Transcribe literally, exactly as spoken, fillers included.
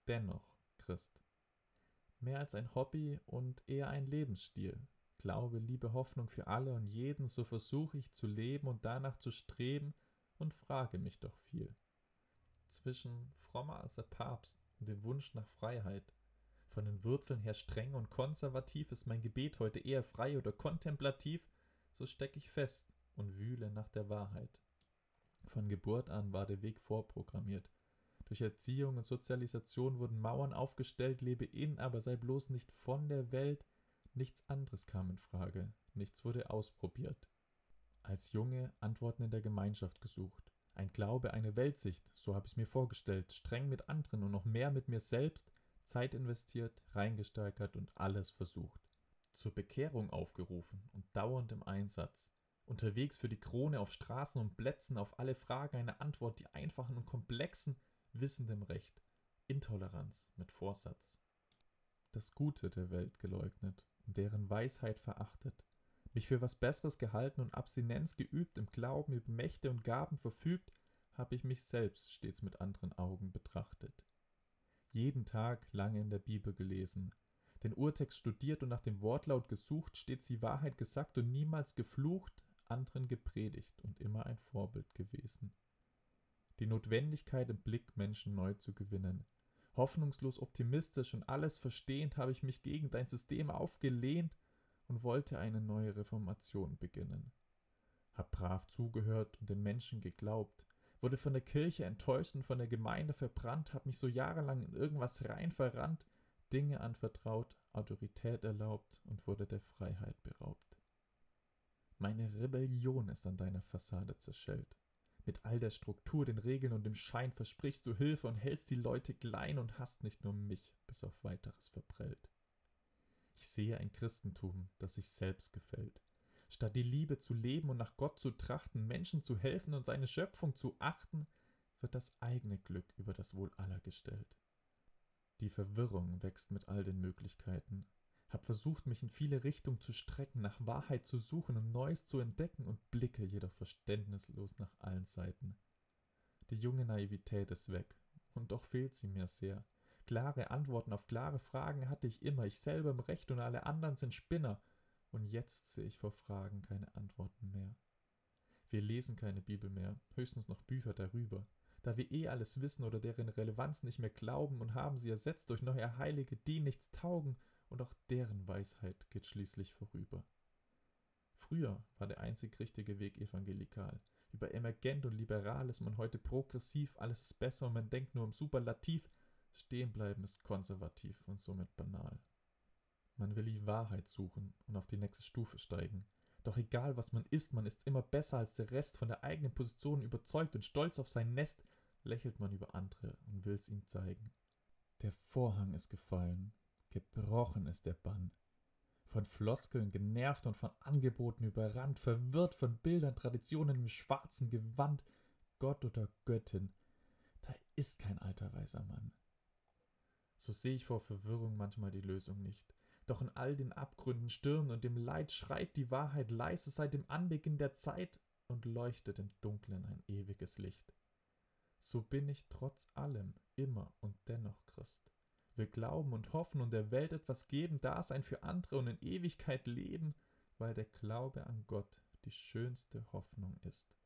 dennoch Christ. Mehr als ein Hobby und eher ein Lebensstil. Glaube, Liebe, Hoffnung für alle und jeden, so versuche ich zu leben und danach zu streben und frage mich doch viel. Zwischen frommer als der Papst und dem Wunsch nach Freiheit. Von den Wurzeln her streng und konservativ, ist mein Gebet heute eher frei oder kontemplativ, so steck ich fest und wühle nach der Wahrheit. Von Geburt an war der Weg vorprogrammiert. Durch Erziehung und Sozialisation wurden Mauern aufgestellt, lebe in, aber sei bloß nicht von der Welt. Nichts anderes kam in Frage, nichts wurde ausprobiert. Als Junge Antworten in der Gemeinschaft gesucht. Ein Glaube, eine Weltsicht, so habe ich es mir vorgestellt, streng mit anderen und noch mehr mit mir selbst, Zeit investiert, reingesteigert und alles versucht. Zur Bekehrung aufgerufen und dauernd im Einsatz. Unterwegs für die Krone auf Straßen und Plätzen, auf alle Fragen eine Antwort, die einfachen und komplexen, wissendem Recht. Intoleranz mit Vorsatz. Das Gute der Welt geleugnet und deren Weisheit verachtet. Mich für was Besseres gehalten und Abstinenz geübt, im Glauben über Mächte und Gaben verfügt, habe ich mich selbst stets mit anderen Augen betrachtet. Jeden Tag lange in der Bibel gelesen, den Urtext studiert und nach dem Wortlaut gesucht, stets die Wahrheit gesagt und niemals geflucht, anderen gepredigt und immer ein Vorbild gewesen. Die Notwendigkeit im Blick, Menschen neu zu gewinnen. Hoffnungslos optimistisch und alles verstehend habe ich mich gegen dein System aufgelehnt und wollte eine neue Reformation beginnen. Hab brav zugehört und den Menschen geglaubt, wurde von der Kirche enttäuscht und von der Gemeinde verbrannt, hab mich so jahrelang in irgendwas rein verrannt, Dinge anvertraut, Autorität erlaubt und wurde der Freiheit beraubt. Meine Rebellion ist an deiner Fassade zerschellt. Mit all der Struktur, den Regeln und dem Schein versprichst du Hilfe und hältst die Leute klein und hast nicht nur mich bis auf Weiteres verprellt. Ich sehe ein Christentum, das sich selbst gefällt. Statt die Liebe zu leben und nach Gott zu trachten, Menschen zu helfen und seine Schöpfung zu achten, wird das eigene Glück über das Wohl aller gestellt. Die Verwirrung wächst mit all den Möglichkeiten. Hab versucht, mich in viele Richtungen zu strecken, nach Wahrheit zu suchen und Neues zu entdecken und blicke jedoch verständnislos nach allen Seiten. Die junge Naivität ist weg, und doch fehlt sie mir sehr. Klare Antworten auf klare Fragen hatte ich immer, ich selber im Recht und alle anderen sind Spinner, und jetzt sehe ich vor Fragen keine Antworten mehr. Wir lesen keine Bibel mehr, höchstens noch Bücher darüber, da wir eh alles wissen oder deren Relevanz nicht mehr glauben und haben sie ersetzt durch neue Heilige, die nichts taugen, und auch deren Weisheit geht schließlich vorüber. Früher war der einzig richtige Weg evangelikal. Über emergent und liberal ist man heute progressiv, alles ist besser und man denkt nur im Superlativ. Stehen bleiben ist konservativ und somit banal. Man will die Wahrheit suchen und auf die nächste Stufe steigen. Doch egal was man ist, man ist immer besser als der Rest, von der eigenen Position überzeugt und stolz auf sein Nest, lächelt man über andere und will's ihnen zeigen. Der Vorhang ist gefallen, gebrochen ist der Bann. Von Floskeln genervt und von Angeboten überrannt, verwirrt von Bildern, Traditionen im schwarzen Gewand, Gott oder Göttin, da ist kein alter weiser Mann. So sehe ich vor Verwirrung manchmal die Lösung nicht. Doch in all den Abgründen, Stirn und dem Leid schreit die Wahrheit leise seit dem Anbeginn der Zeit und leuchtet im Dunklen ein ewiges Licht. So bin ich trotz allem immer und dennoch Christ. Will glauben und hoffen und der Welt etwas geben, Dasein für andere und in Ewigkeit leben, weil der Glaube an Gott die schönste Hoffnung ist.